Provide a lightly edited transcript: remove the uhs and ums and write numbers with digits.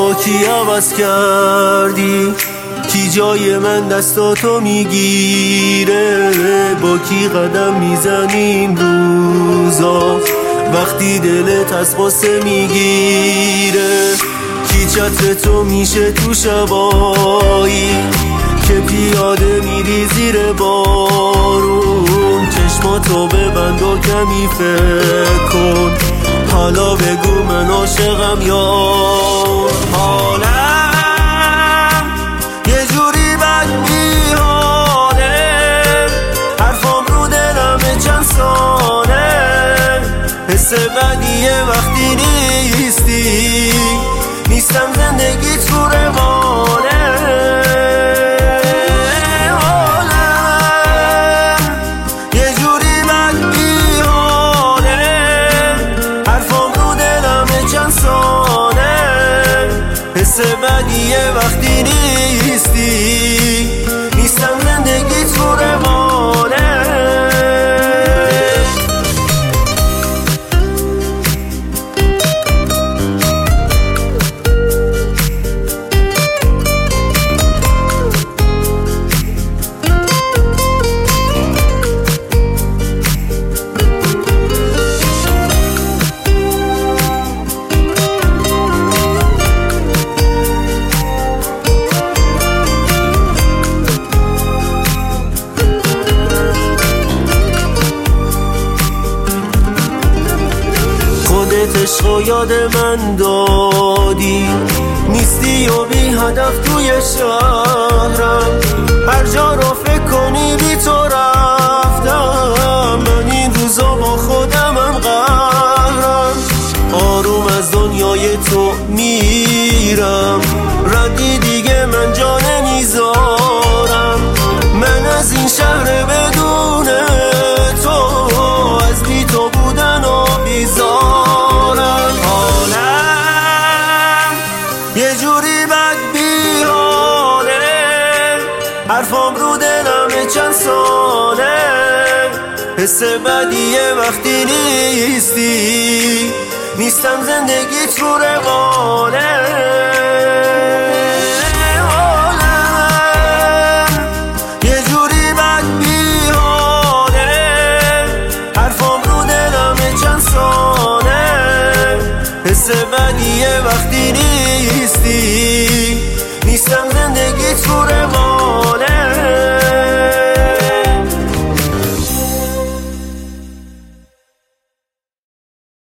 کی عوض کردی؟ کی جای من دستاتو میگیره؟ با کی قدم میزنیم روزا وقتی دلت از غصه میگیره؟ کی چتر تو میشه تو شبایی که پیاده میری زیر بارون؟ چشماتو ببند و کمی فکر کن، حالا بگو من عاشقم یا حالم یه جوری بد میحاله، حرفام رو دلمه چند ساله، حس بدیه وقتی نیستی، نیستم زندگی تو روانه. حس بدیه وقتی نیستی، نیستم زندگی تو روانه. عشقو یاد من دادی، نیستی و بی هدف توی شهرم، هر جا رو فکر کنی بی تو رفتم، من این روزا با خودمم قهرم، آروم از دنیای تو میرم، ردی دیگه من جا نمیذارم، من از این شهر بدون تو، از بی تو بودن و بیزارم. یه جوری بد بیحاله، حرفام رو دلمه چند ساله، حس بدیه وقتی نیستی، نیستم زندگی تو روانه. یه جوری بد بیحاله، حرفام رو دلمه چند ساله، حس بدیه وقتی نیستی، نیستم زندگی تو